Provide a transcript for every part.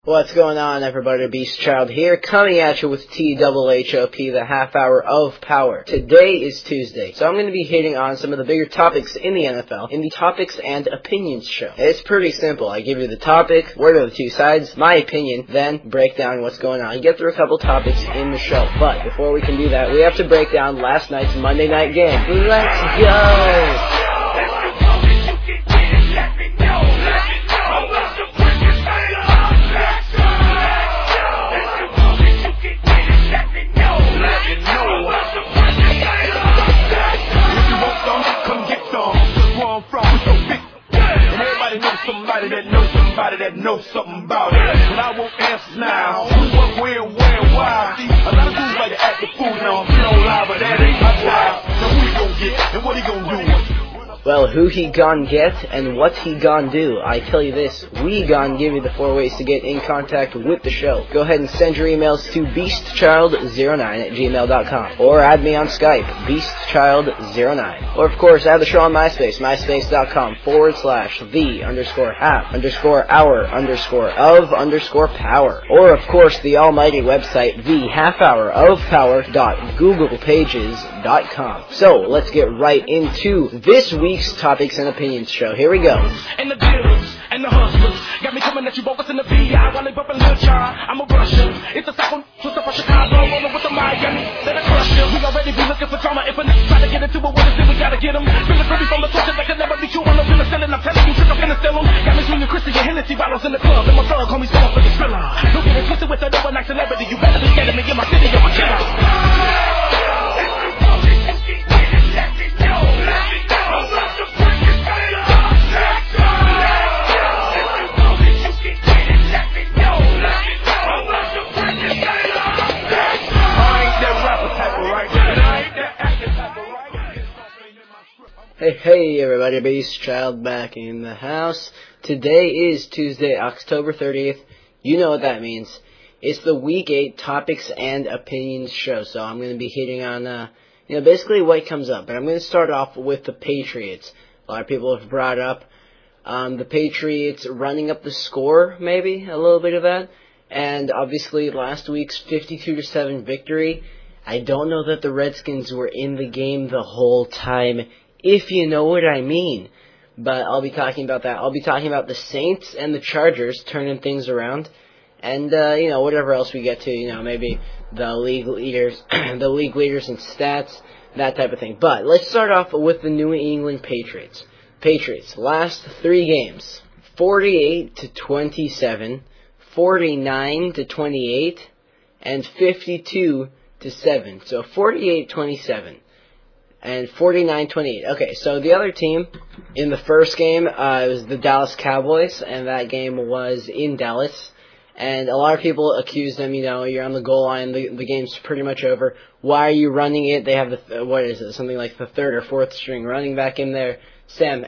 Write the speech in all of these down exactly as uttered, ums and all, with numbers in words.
What's going on, everybody? Beast Child here, coming at you with T H H O P, the half hour of power. Today is Tuesday, so I'm going to be hitting on some of the bigger topics in the N F L in the Topics and Opinions show. It's pretty simple. I give you the topic, what are the two sides, my opinion, then break down what's going on. I get through a couple topics in the show, but before we can do that, we have to break down last night's Monday night game. Let's go! Somebody that knows somebody that knows something about it. And I won't answer now. Who, what, where, where, why? See, a lot of dudes like to act the fool now. I'm still on live, but that ain't my style. So who he gonna get and what he gonna do? Well, who he gon' get and what he gon' do? I tell you this, we gon' give you the four ways to get in contact with the show. Go ahead and send your emails to beast child zero nine at gmail dot com. Or add me on Skype, beast child zero nine. Or of course, add the show on MySpace, myspace.com forward slash the underscore half underscore hour underscore of underscore power. Or of course, the almighty website, the half hour of power dot google pages dot com. So, let's get right into this week's Topics and Opinions show. Here we go. And the dealers and the hustlers got me coming at you bogus in the V I while they bumping Lil Jon. I'm a Russian. It's a second twist up for Chicago, rolling with the Miami. Then I crush you. We already be looking for drama. If a nigga try to get into it with us, then we gotta get him. Feeling free from the torture that can never be true. I'm no penicillin. I'm telling you, trick, I'm finna steal him. Got me Junior Christian and Hennessy bottles in the club. And my thug homies going for the thriller. Don't get it twisted with that overnight celebrity. You better be scared of me in my city. I'm a killer. Hey, hey, everybody, Beast Child back in the house. Today is Tuesday, October thirtieth. You know what that means. It's the Week eight Topics and Opinions show, so I'm going to be hitting on, uh, you know, basically what comes up. But I'm going to start off with the Patriots. A lot of people have brought up um, the Patriots running up the score, maybe, a little bit of that. And obviously last week's fifty-two to seven victory, I don't know that the Redskins were in the game the whole time, if you know what I mean. But I'll be talking about that. I'll be talking about the Saints and the Chargers turning things around. And, uh, you know, whatever else we get to, you know, maybe the league leaders, the league leaders in stats, that type of thing. But let's start off with the New England Patriots. Patriots, last three games, forty-eight to twenty-seven, forty-nine to twenty-eight, and fifty-two to seven. So forty-eight twenty-seven. And forty-nine twenty-eight. Okay, so the other team in the first game, uh, it was the Dallas Cowboys, and that game was in Dallas. And a lot of people accused them, you know, you're on the goal line, the, the game's pretty much over. Why are you running it? They have, the what is it, something like the third or fourth string running back in there, Sam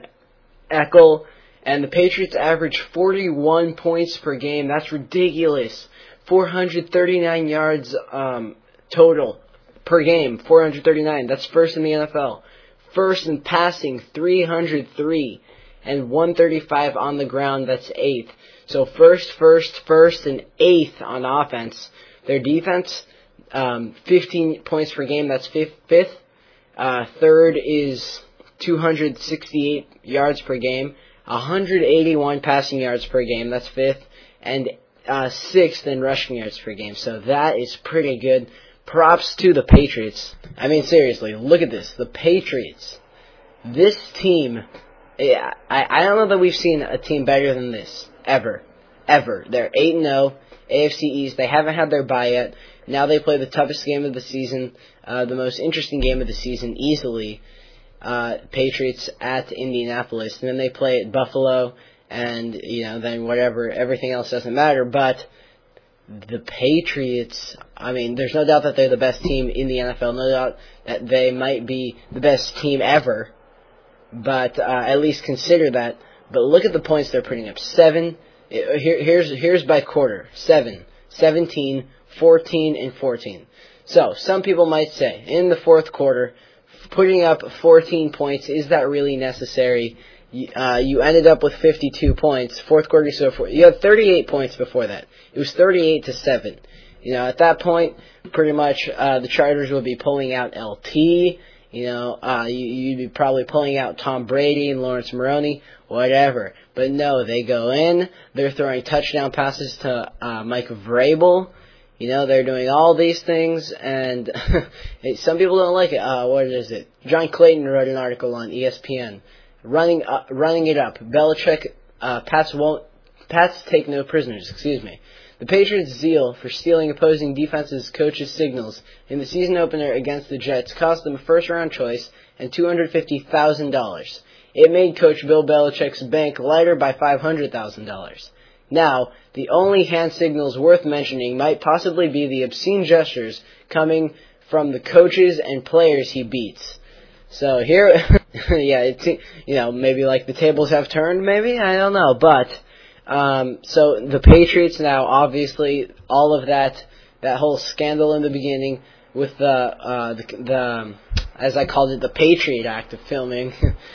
Eckel. And the Patriots average forty-one points per game. That's ridiculous. four hundred thirty-nine yards um, total per game, four hundred thirty-nine. That's first in the N F L. First in passing, three hundred three. And one thirty-five on the ground, that's eighth. So first, first, first, and eighth on offense. Their defense, um, fifteen points per game, that's fifth. fifth. Uh, third is two hundred sixty-eight yards per game. one hundred eighty-one passing yards per game, that's fifth. And uh, sixth in rushing yards per game. So that is pretty good. Props to the Patriots. I mean, seriously, look at this. The Patriots. This team, yeah, I, I don't know that we've seen a team better than this. Ever. Ever. They're eight and oh. A F C East. They haven't had their bye yet. Now they play the toughest game of the season. Uh, the most interesting game of the season, easily. Uh, Patriots at Indianapolis. And then they play at Buffalo. And, you know, then whatever. Everything else doesn't matter. But the Patriots, I mean, there's no doubt that they're the best team in the N F L. No doubt that they might be the best team ever. But uh, at least consider that. But look at the points they're putting up. Seven. Here, here's here's by quarter. Seven, seventeen, fourteen, and fourteen. So some people might say in the fourth quarter, putting up fourteen points, is that really necessary? uh, you ended up with fifty-two points. Fourth quarter, so for, you had thirty-eight points before that. It was thirty-eight to seven. You know, at that point, pretty much uh, the Chargers would be pulling out L T. You know, uh, you, you'd be probably pulling out Tom Brady and Lawrence Maroney, whatever. But no, they go in. They're throwing touchdown passes to uh, Mike Vrabel. You know, they're doing all these things, and some people don't like it. Uh, what is it? John Clayton wrote an article on E S P N, running uh, running it up. Belichick, uh, Pats won't, Pats take no prisoners. Excuse me. The Patriots' zeal for stealing opposing defenses' coaches' signals in the season opener against the Jets cost them a first-round choice and two hundred fifty thousand dollars. It made Coach Bill Belichick's bank lighter by five hundred thousand dollars. Now, the only hand signals worth mentioning might possibly be the obscene gestures coming from the coaches and players he beats. So here, yeah, it's, you know, maybe like the tables have turned, maybe? I don't know, but... Um, so the Patriots now, obviously, all of that, that whole scandal in the beginning with the, uh, the, the, as I called it, the Patriot Act of filming,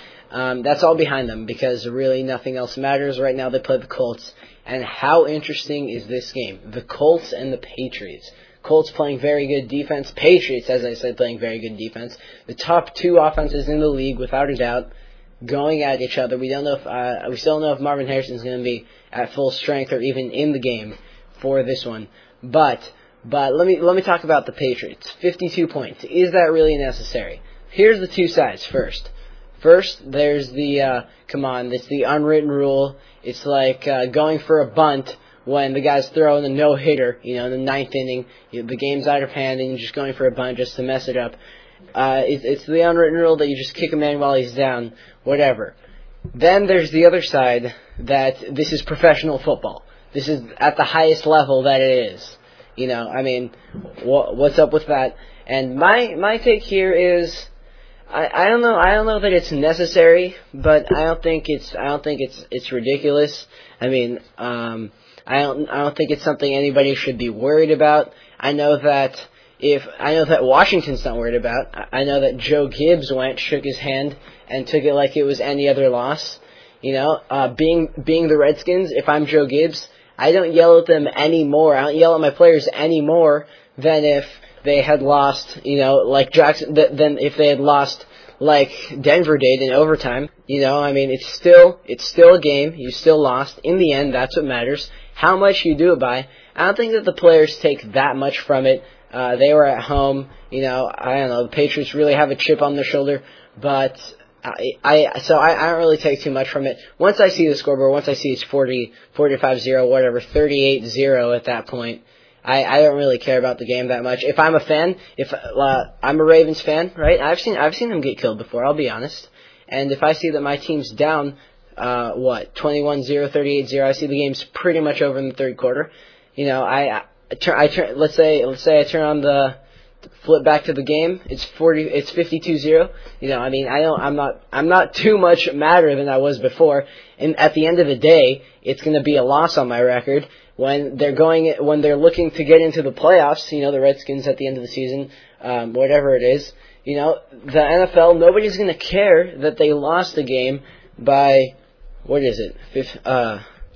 um, that's all behind them because really nothing else matters. Right now they play the Colts. And how interesting is this game? The Colts and the Patriots. Colts playing very good defense. Patriots, as I said, playing very good defense. The top two offenses in the league, without a doubt, going at each other. We don't know if uh, we still don't know if Marvin Harrison is going to be at full strength or even in the game for this one. But but let me let me talk about the Patriots. fifty-two points. Is that really necessary? Here's the two sides first. First, there's the uh, come on. It's the unwritten rule. It's like uh, going for a bunt when the guy's throwing a no hitter. You know, in the ninth inning, you, the game's out of hand, and you're just going for a bunt just to mess it up. Uh, it, it's the unwritten rule that you just kick a man while he's down, whatever. Then there's the other side that this is professional football. This is at the highest level that it is. You know, I mean, wh- what's up with that? And my my take here is, I, I don't know I don't know that it's necessary, but I don't think it's I don't think it's it's ridiculous. I mean, um, I don't I don't think it's something anybody should be worried about. I know that. If I know that Washington's not worried about, I know that Joe Gibbs went, shook his hand, and took it like it was any other loss. You know, uh, being being the Redskins, if I'm Joe Gibbs, I don't yell at them anymore. I don't yell at my players any more than if they had lost. You know, like Jackson, th- than if they had lost like Denver did in overtime. You know, I mean, it's still it's still a game. You still lost. In the end, that's what matters. How much you do it by. I don't think that the players take that much from it. Uh, they were at home, you know, I don't know, the Patriots really have a chip on their shoulder, but I, I so I, I don't really take too much from it. Once I see the scoreboard, once I see it's forty, forty-five zero, whatever, thirty-eight zero at that point, I, I don't really care about the game that much. If I'm a fan, if uh, I'm a Ravens fan, right, I've seen I've seen them get killed before, I'll be honest, and if I see that my team's down, uh, what, twenty-one zero, thirty-eight zero, I see the game's pretty much over in the third quarter, you know, I... I I turn, I turn, let's say, let's say I turn on the, flip back to the game. It's forty, it's fifty-two zero. You know, I mean, I don't, I'm not, I'm not too much madder than I was before. And at the end of the day, it's going to be a loss on my record when they're going, when they're looking to get into the playoffs. You know, the Redskins at the end of the season, um, whatever it is. You know, the N F L, nobody's going to care that they lost the game by, what is it, Fif, uh,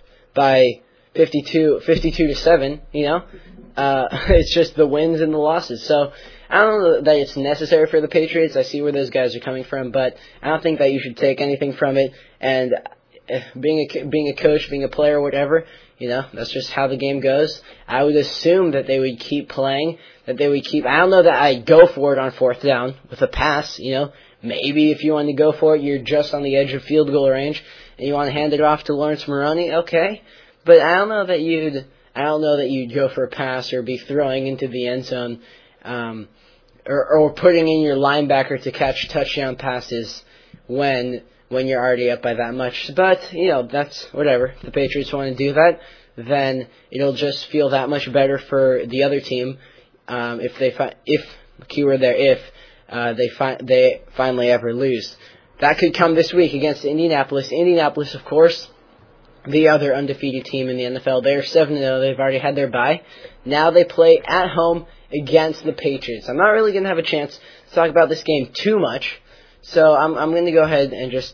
by. fifty-two, fifty-two to seven, you know, uh, it's just the wins and the losses. So I don't know that it's necessary for the Patriots. I see where those guys are coming from, but I don't think that you should take anything from it. And being a being a coach, being a player, whatever, you know, that's just how the game goes. I would assume that they would keep playing, that they would keep. I don't know that I'd go for it on fourth down with a pass. You know, maybe if you want to go for it, you're just on the edge of field goal range, and you want to hand it off to Lawrence Maroney. Okay. But I don't know that you'd. I don't know that you'd go for a pass or be throwing into the end zone, um, or, or putting in your linebacker to catch touchdown passes when when you're already up by that much. But you know, that's whatever. If the Patriots want to do that, then it'll just feel that much better for the other team um, if they fi- if keyword there if uh, they fi- they finally ever lose. That could come this week against Indianapolis. Indianapolis, of course. The other undefeated team in the N F L. They're seven and oh. They've already had their bye. Now they play at home against the Patriots. I'm not really going to have a chance to talk about this game too much, so I'm I'm going to go ahead and just uh,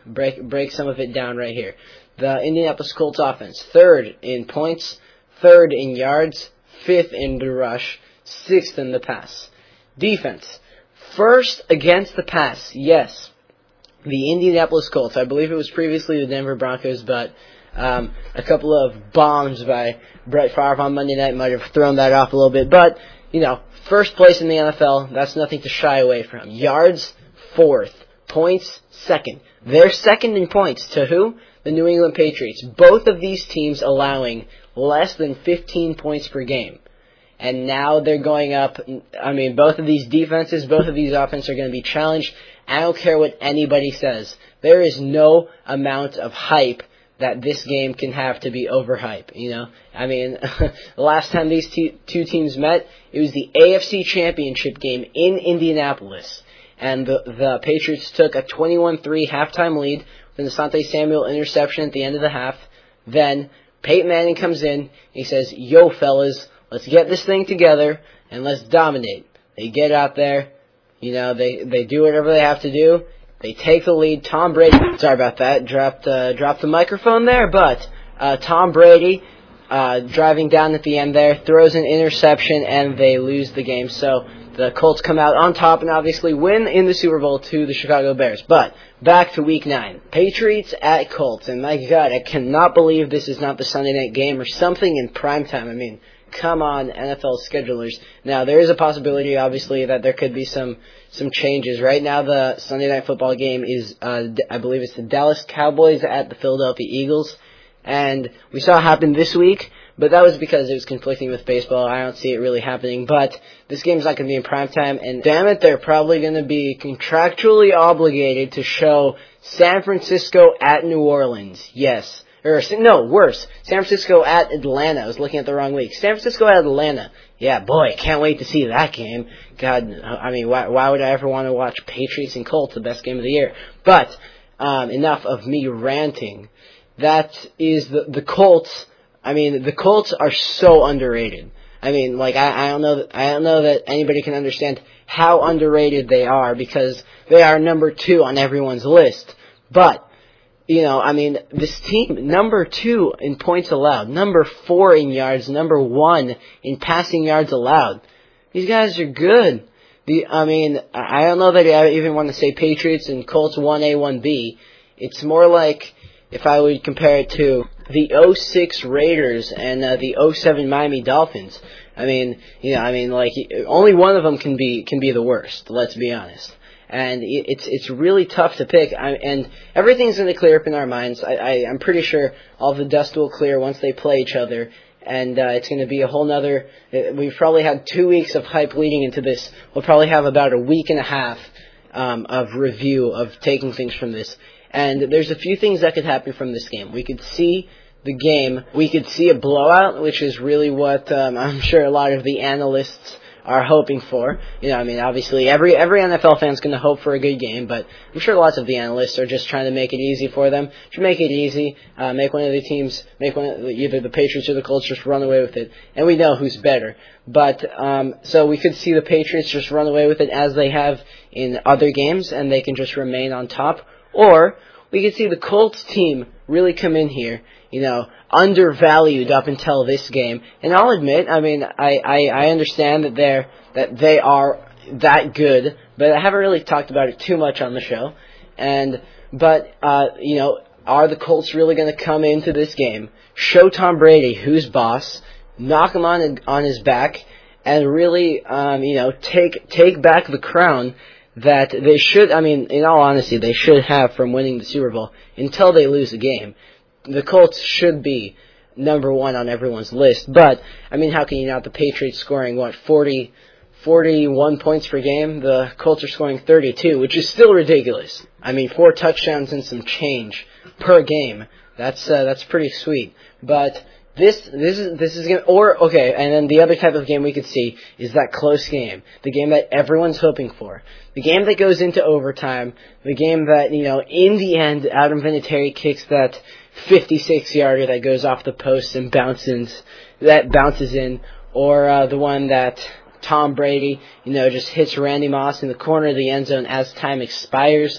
break break some of it down right here. The Indianapolis Colts offense, third in points, third in yards, fifth in the rush, sixth in the pass. Defense, first against the pass, yes. The Indianapolis Colts, I believe it was previously the Denver Broncos, but um, a couple of bombs by Brett Favre on Monday night might have thrown that off a little bit. But, you know, first place in the N F L, that's nothing to shy away from. Yards, fourth. Points, second. They're second in points to who? The New England Patriots. Both of these teams allowing less than fifteen points per game. And now they're going up. I mean, both of these defenses, both of these offenses are going to be challenged. I don't care what anybody says. There is no amount of hype that this game can have to be overhype, you know? I mean, the last time these t- two teams met, it was the A F C Championship game in Indianapolis. And the, the Patriots took a twenty-one three halftime lead with an Asante Samuel interception at the end of the half. Then Peyton Manning comes in. He says, yo, fellas, let's get this thing together and let's dominate. They get out there. You know, they, they do whatever they have to do. They take the lead. Tom Brady, sorry about that, dropped uh, dropped the microphone there, but uh, Tom Brady, uh, driving down at the end there, throws an interception, and they lose the game. So the Colts come out on top and obviously win in the Super Bowl to the Chicago Bears. But back to Week nine. Patriots at Colts, and my God, I cannot believe this is not the Sunday night game or something in primetime. I mean, come on, N F L schedulers. Now, there is a possibility, obviously, that there could be some some changes. Right now, the Sunday Night Football game is, uh, I believe it's the Dallas Cowboys at the Philadelphia Eagles. And we saw it happen this week, but that was because it was conflicting with baseball. I don't see it really happening. But this game's not going to be in primetime. And damn it, they're probably going to be contractually obligated to show San Francisco at New Orleans. Yes. Or, no, worse. San Francisco at Atlanta. I was looking at the wrong week. San Francisco at Atlanta. Yeah, boy, can't wait to see that game. God, I mean, why, why would I ever want to watch Patriots and Colts, the best game of the year? But, um, enough of me ranting. That is the, the Colts. I mean, the Colts are so underrated. I mean, like, I, I don't know that, I don't know that anybody can understand how underrated they are because they are number two on everyone's list. But, you know, I mean, this team, number two in points allowed, number four in yards, number one in passing yards allowed. These guys are good. The, I mean, I don't know that I even want to say Patriots and Colts one A, one B. It's more like if I would compare it to the oh six Raiders and uh, the oh seven Miami Dolphins. I mean, you know, I mean, like, only one of them can be can be the worst, let's be honest. And it's it's really tough to pick, I, and everything's going to clear up in our minds. I, I, I'm pretty sure all the dust will clear once they play each other, and uh, it's going to be a whole nother. We've probably had two weeks of hype leading into this. We'll probably have about a week and a half um, of review of taking things from this. And there's a few things that could happen from this game. We could see the game. We could see a blowout, which is really what um, I'm sure a lot of the analysts are hoping for. You know, I mean, obviously every every N F L fan's going to hope for a good game, but I'm sure lots of the analysts are just trying to make it easy for them. To make it easy, uh, make one of the teams, make one of the, either the Patriots or the Colts just run away with it, and we know who's better. But um, so we could see the Patriots just run away with it as they have in other games, and they can just remain on top. Or we could see the Colts team really come in here, you know, undervalued up until this game. And I'll admit, I mean, I, I, I understand that they're that they are that good, but I haven't really talked about it too much on the show. And but uh, you know, are the Colts really going to come into this game, show Tom Brady who's boss, knock him on on his back, and really, um, you know, take take back the crown that they should, I mean, in all honesty, they should have from winning the Super Bowl until they lose the game. The Colts should be number one on everyone's list. But, I mean, how can you not? The Patriots scoring, what, forty, forty-one points per game? The Colts are scoring thirty-two, which is still ridiculous. I mean, four touchdowns and some change per game. That's uh, that's pretty sweet. But This this is this is gonna, or okay, and then the other type of game we could see is that close game, the game that everyone's hoping for, the game that goes into overtime, the game that, you know, in the end, Adam Vinatieri kicks that fifty-six yarder that goes off the post and bounces that bounces in, or uh, the one that Tom Brady, you know, just hits Randy Moss in the corner of the end zone as time expires.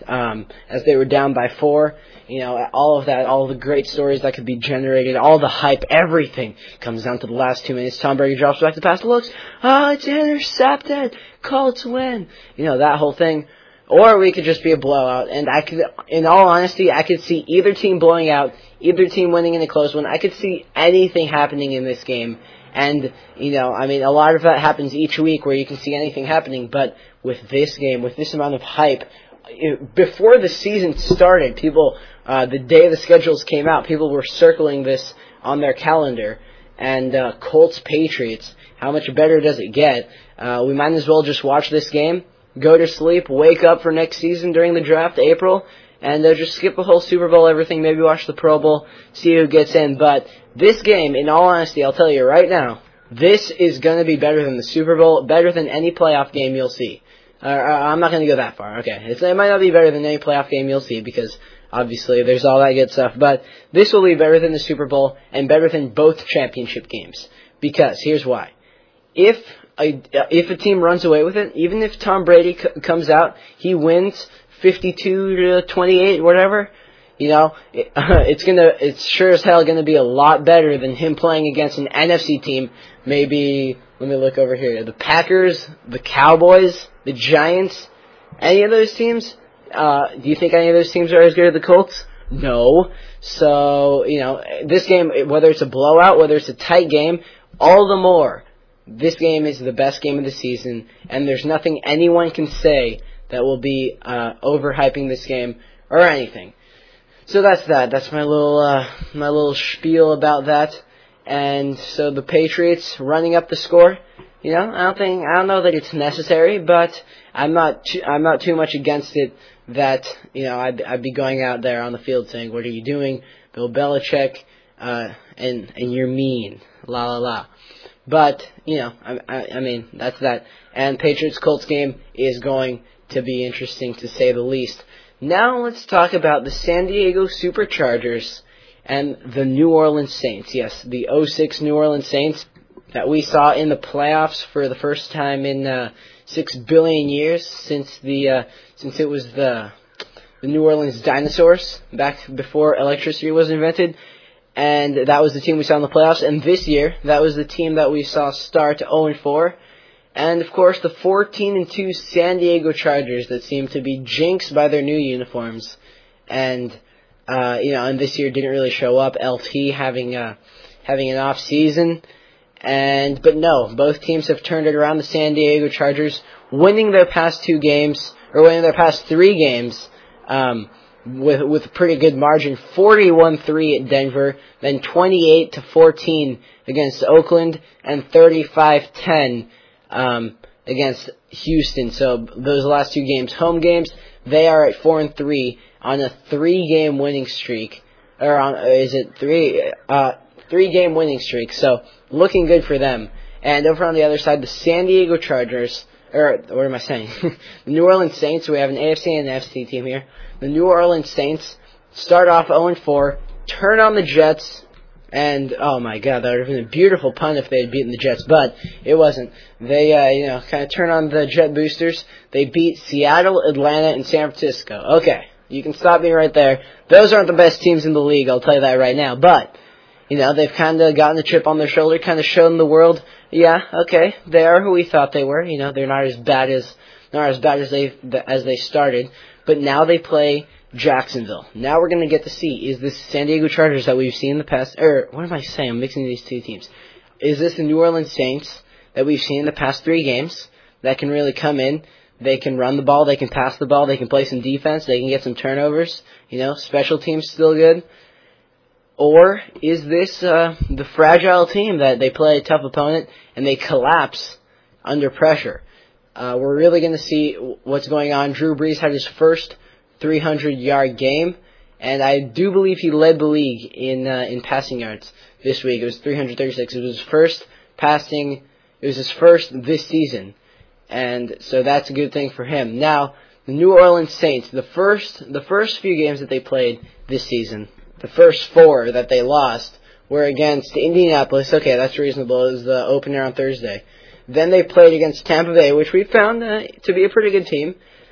um, as they were down by four. You know, all of that, all the great stories that could be generated, all the hype, everything comes down to the last two minutes. Tom Brady drops back to pass, looks, oh, it's intercepted. Colts win. You know, that whole thing. Or we could just be a blowout. And I could, in all honesty, I could see either team blowing out, either team winning in a close one. I could see anything happening in this game. And, you know, I mean, a lot of that happens each week where you can see anything happening. But with this game, with this amount of hype, it, before the season started, people, uh, the day the schedules came out, people were circling this on their calendar. And uh, Colts Patriots, how much better does it get? Uh, we might as well just watch this game, go to sleep, wake up for next season during the draft, April, and uh, just skip the whole Super Bowl, everything, maybe watch the Pro Bowl, see who gets in. But this game, in all honesty, I'll tell you right now, this is going to be better than the Super Bowl, better than any playoff game you'll see. Uh, I'm not going to go that far, okay. It's, it might not be better than any playoff game you'll see because, obviously, there's all that good stuff. But this will be better than the Super Bowl and better than both championship games. Because, here's why. If a, if a team runs away with it, even if Tom Brady c- comes out, he wins fifty-two to twenty-eight, whatever, you know, it, uh, it's gonna, it's sure as hell gonna be a lot better than him playing against an N F C team. Maybe, let me look over here, the Packers, the Cowboys, the Giants, any of those teams. Uh, do you think any of those teams are as good as the Colts? No. So, you know, this game, whether it's a blowout, whether it's a tight game, all the more, this game is the best game of the season, and there's nothing anyone can say that will be uh, overhyping this game or anything. So that's that. That's my little uh, my little spiel about that. And so the Patriots running up the score. You know, I don't think I don't know that it's necessary, but I'm not too, I'm not too much against it. That you know I'd, I'd be going out there on the field saying, "What are you doing, Bill Belichick?" Uh, and and you're mean, la la la. But you know, I, I I mean that's that. And Patriots Colts game is going to be interesting to say the least. Now let's talk about the San Diego Superchargers and the New Orleans Saints. Yes, the oh six New Orleans Saints that we saw in the playoffs for the first time in uh, six billion years since the uh, since it was the the New Orleans Dinosaurs back before electricity was invented. And that was the team we saw in the playoffs. And this year, that was the team that we saw start oh and four. And, of course, the fourteen and two San Diego Chargers that seem to be jinxed by their new uniforms. And, uh, you know, and this year didn't really show up. L T having uh, having an off season. And, but no, both teams have turned it around. The San Diego Chargers winning their past two games, or winning their past three games, um, with with a pretty good margin, forty-one three at Denver, then twenty-eight to fourteen against Oakland, and thirty-five ten um, against Houston. So those last two games, home games, they are at four and three on a three-game winning streak. Or on, is it three? Uh, three-game winning streak. So looking good for them. And over on the other side, the San Diego Chargers, or what am I saying? The New Orleans Saints. We have an A F C and an N F C team here. The New Orleans Saints start off oh and four, turn on the Jets, and oh my God, that would have been a beautiful pun if they had beaten the Jets, but it wasn't. They, uh, you know, kind of turn on the Jet boosters. They beat Seattle, Atlanta, and San Francisco. Okay, you can stop me right there. Those aren't the best teams in the league, I'll tell you that right now, but, you know, they've kind of gotten a chip on their shoulder, kind of shown the world, yeah, okay, they are who we thought they were. You know, they're not as bad as, not as bad as they, as they started. But now they play Jacksonville. Now we're going to get to see, is this San Diego Chargers that we've seen in the past, or what am I saying? I'm mixing these two teams. Is this the New Orleans Saints that we've seen in the past three games that can really come in? They can run the ball, they can pass the ball, they can play some defense, they can get some turnovers, you know, special teams still good. Or is this uh, the fragile team that they play a tough opponent and they collapse under pressure? Uh, we're really going to see what's going on. Drew Brees had his first three hundred yard game, and I do believe he led the league in uh, in passing yards this week. It was three hundred thirty-six. It was his first passing. It was his first this season, and so that's a good thing for him. Now, the New Orleans Saints, the first the first few games that they played this season, the first four that they lost were against Indianapolis. Okay, that's reasonable. It was the opener on Thursday. Then they played against Tampa Bay, which we found uh, to be a pretty good team.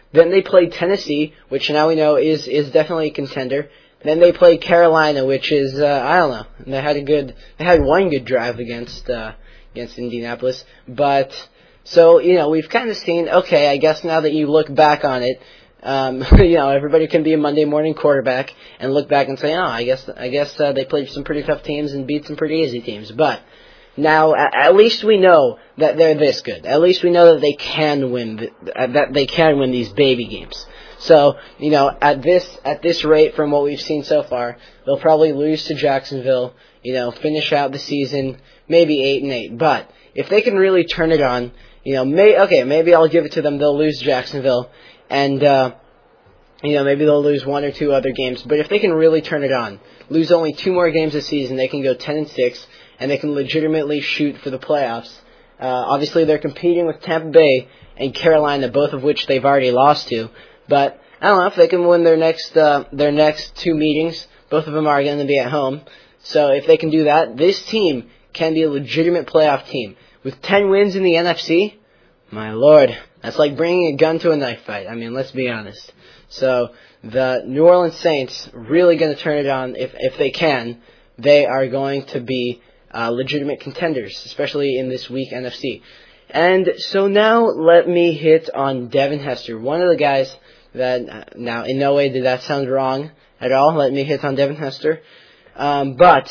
Then they played Tennessee, which now we know is is definitely a contender. Then they played Carolina, which is uh, I don't know. They had a good, they had one good drive against uh, against Indianapolis, but so you know we've kind of seen. Okay, I guess now that you look back on it, um, you know everybody can be a Monday morning quarterback and look back and say, oh, I guess I guess uh, they played some pretty tough teams and beat some pretty easy teams, but. Now, at least we know that they're this good. At least we know that they can win, th- that they can win these baby games. So, you know, at this at this rate, from what we've seen so far, they'll probably lose to Jacksonville. You know, finish out the season maybe eight and eight. But if they can really turn it on, you know, may okay, maybe I'll give it to them. They'll lose Jacksonville, and uh, you know, maybe they'll lose one or two other games. But if they can really turn it on, lose only two more games this season, they can go ten and six. And they can legitimately shoot for the playoffs. Uh, obviously, they're competing with Tampa Bay and Carolina, both of which they've already lost to. But I don't know if they can win their next uh, their next two meetings. Both of them are going to be at home. So if they can do that, this team can be a legitimate playoff team with ten wins in the N F C. My lord, that's like bringing a gun to a knife fight. I mean, let's be honest. So the New Orleans Saints really going to turn it on if if they can. They are going to be Uh, legitimate contenders, especially in this weak N F C. And so now let me hit on Devin Hester, one of the guys that, uh, now in no way did that sound wrong at all, let me hit on Devin Hester, um, but,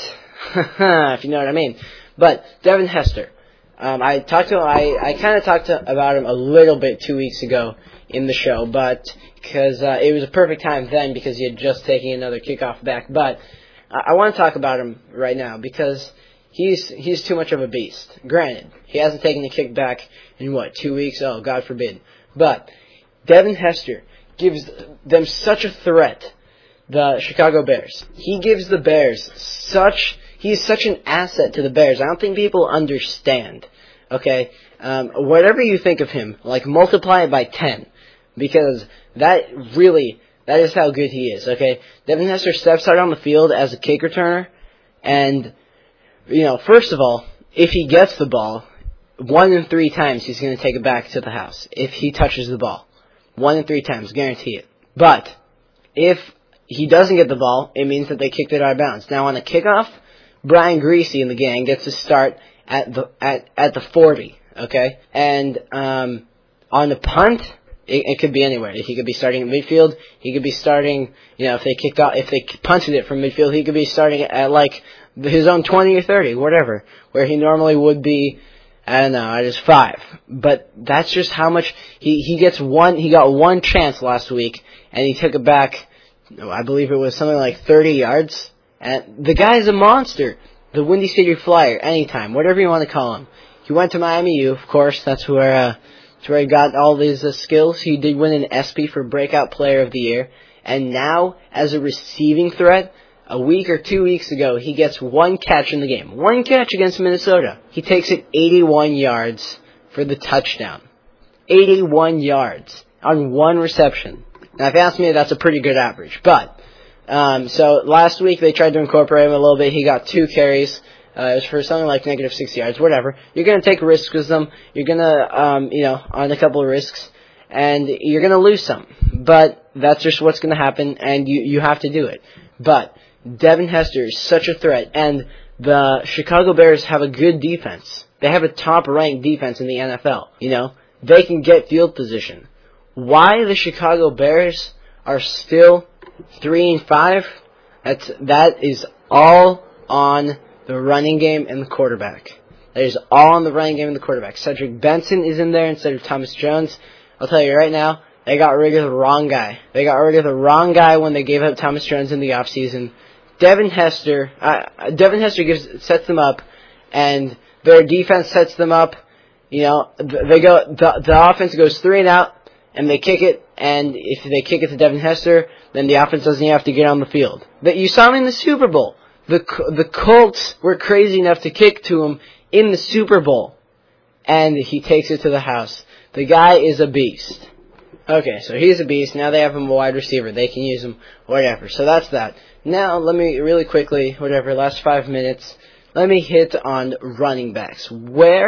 if you know what I mean, but Devin Hester, um, I talked to, I, I kind of talked to, about him a little bit two weeks ago in the show, but, because uh, it was a perfect time then because he had just taken another kickoff back, but uh, I want to talk about him right now because He's he's too much of a beast. Granted, he hasn't taken a kick back in, what, two weeks? Oh, God forbid. But Devin Hester gives them such a threat, the Chicago Bears. He gives the Bears such... He's such an asset to the Bears. I don't think people understand. Okay? Um, whatever you think of him, like, multiply it by ten. Because that really... That is how good he is, okay? Devin Hester steps out on the field as a kick returner, and... You know, first of all, if he gets the ball, one in three times he's going to take it back to the house. If he touches the ball. One in three times, guarantee it. But, if he doesn't get the ball, it means that they kicked it out of bounds. Now, on a kickoff, Brian Greasy and the gang gets to start at the at, at the forty, okay? And um, on the punt, it, it could be anywhere. He could be starting at midfield. He could be starting, you know, if they kicked out, if they punted it from midfield, he could be starting at, like, his own twenty or thirty, whatever, where he normally would be, I don't know, at his five. But that's just how much, he, he gets one, he got one chance last week, and he took it back, I believe it was something like thirty yards, and the guy is a monster. The Windy City Flyer, anytime, whatever you want to call him. He went to Miami U, of course, that's where, uh, that's where he got all these uh, skills. He did win an ESPY for Breakout Player of the Year, and now, as a receiving threat, a week or two weeks ago, he gets one catch in the game. One catch against Minnesota. He takes it eighty-one yards for the touchdown. eighty-one yards on one reception. Now, if you ask me, that's a pretty good average. But, um, so last week they tried to incorporate him a little bit. He got two carries. Uh, it was for something like negative six yards, whatever. You're going to take risks with them. You're going to, um, you know, on a couple of risks. And you're going to lose some. But that's just what's going to happen, and you, you have to do it. But Devin Hester is such a threat, and the Chicago Bears have a good defense. They have a top-ranked defense in the N F L. You know, they can get field position. Why the Chicago Bears are still three and five? That's that is all on the running game and the quarterback. That is all on the running game and the quarterback. Cedric Benson is in there instead of Thomas Jones. I'll tell you right now, they got rid of the wrong guy. They got rid of the wrong guy when they gave up Thomas Jones in the offseason. Devin Hester, uh, Devin Hester gives sets them up, and their defense sets them up. You know, they go the the offense goes three and out, and they kick it. And if they kick it to Devin Hester, then the offense doesn't even have to get on the field. But you saw him in the Super Bowl. The the Colts were crazy enough to kick to him in the Super Bowl, and he takes it to the house. The guy is a beast. Okay, so he's a beast. Now they have him a wide receiver. They can use him, whatever. So that's that. Now, let me really quickly, whatever, last five minutes, let me hit on running backs. Where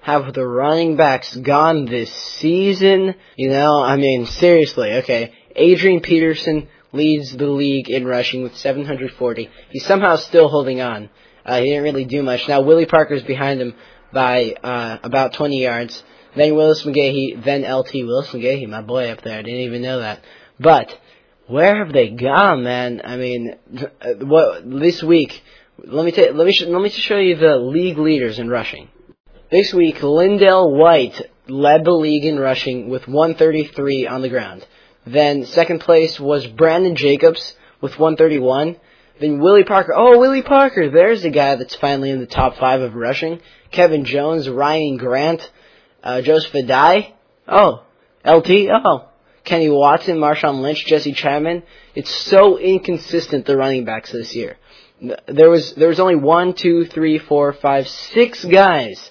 have the running backs gone this season? You know, I mean, seriously, okay. Adrian Peterson leads the league in rushing with seven hundred forty. He's somehow still holding on. Uh, he didn't really do much. Now, Willie Parker's behind him by uh, about twenty yards. Then Willis McGahee, then L T. Willis McGahee, my boy up there. I didn't even know that. But where have they gone, man? I mean, what this week? Let me ta- let me sh- let me just show you the league leaders in rushing. This week, Lindell White led the league in rushing with one thirty-three on the ground. Then second place was Brandon Jacobs with one thirty-one. Then Willie Parker. Oh, Willie Parker. There's the guy that's finally in the top five of rushing. Kevin Jones, Ryan Grant, uh, Joseph Adai. Oh, L T. Oh, Kenny Watson, Marshawn Lynch, Jesse Chapman. It's so inconsistent, the running backs this year. There was there was only one, two, three, four, five, six guys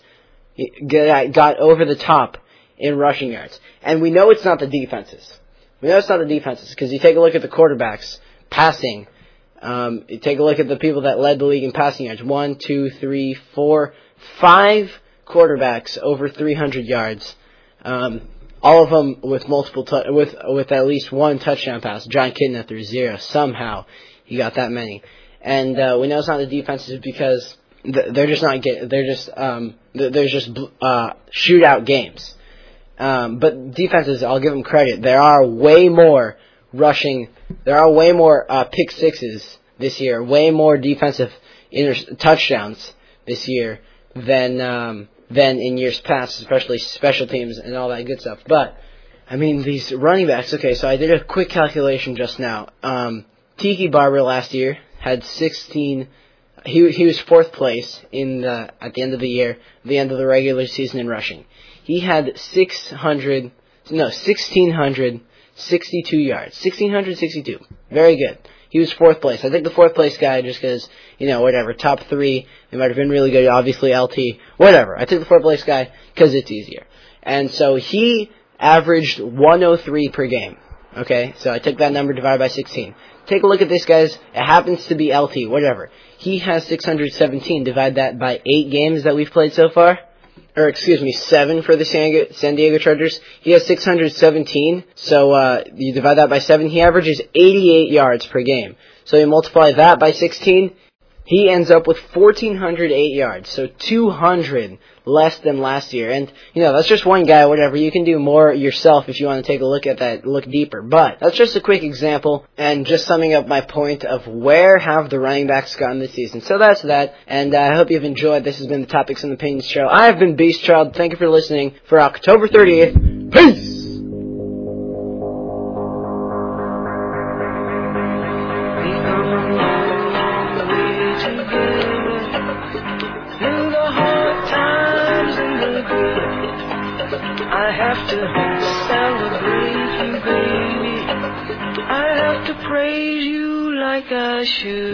got over the top in rushing yards. And we know it's not the defenses. We know it's not the defenses because you take a look at the quarterbacks passing. Um, you take a look at the people that led the league in passing yards. One, two, three, four, five quarterbacks over three hundred yards. Um, all of them with multiple tu- with with at least one touchdown pass. John Kidna threw zero. Somehow he got that many. And uh, we know it's not the defenses because they're just not get. They're just um. There's just uh shootout games. Um, but defenses, I'll give them credit. There are way more rushing. There are way more uh, pick sixes this year. Way more defensive inter- touchdowns this year than um, than in years past, especially special teams and all that good stuff. But I mean, these running backs. Okay, so I did a quick calculation just now. Um, Tiki Barber last year had sixteen. He he was fourth place in the at the end of the year, the end of the regular season in rushing. He had six hundred, no, sixteen hundred sixty-two yards. sixteen hundred sixty-two. Very good. He was fourth place. I think the fourth place guy, just because, you know, whatever, top three, they might have been really good. Obviously, L T, whatever. I took the fourth place guy because it's easier. And so he averaged one oh three per game. Okay, so I took that number divided by sixteen. Take a look at this, guys. It happens to be L T, whatever. He has six hundred seventeen. Divide that by eight games that we've played so far. Or, excuse me, seven for the San Diego Chargers. He has six hundred seventeen. So, uh, you divide that by seven. He averages eighty-eight yards per game. So, you multiply that by sixteen. He ends up with one thousand four hundred eight yards. So, two hundred less than last year. And, you know, that's just one guy, whatever. You can do more yourself if you want to take a look at that, look deeper. But that's just a quick example and just summing up my point of where have the running backs gone this season. So that's that. And uh, I hope you've enjoyed. This has been the Topics and Opinions show. I have been Beast Child. Thank you for listening for October thirtieth. Peace! I have to celebrate you, baby. I have to praise you like I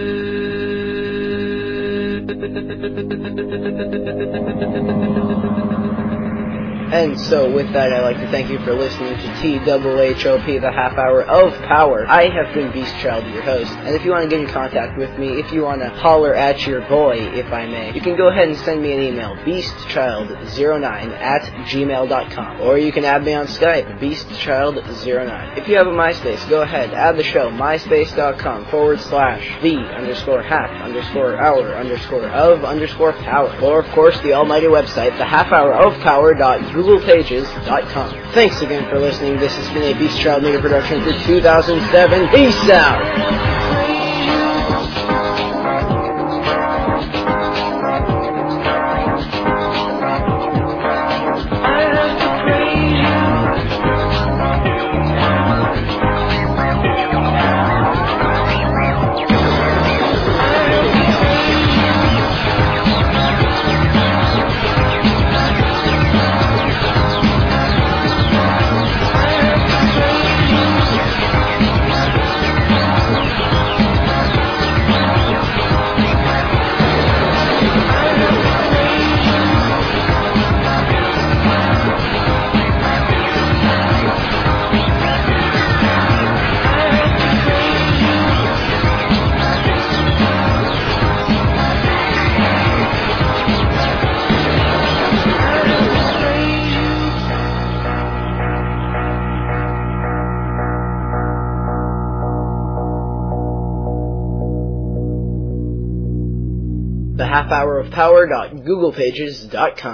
should. And so with that, I'd like to thank you for listening to T H H O P, the half hour of power. I have been Beast Child, your host. And if you want to get in contact with me, if you want to holler at your boy, if I may, you can go ahead and send me an email, beastchild zero nine at gmail dot com. Or you can add me on Skype, beastchild zero nine. If you have a MySpace, go ahead, add the show, myspace.com forward slash the underscore half underscore hour underscore of underscore power. Or, of course, the almighty website, the half hour of power dot google pages dot com. Thanks again for listening. This has been a Beast Child Media production for two thousand seven. Peace out! half hour of power dot google pages dot com.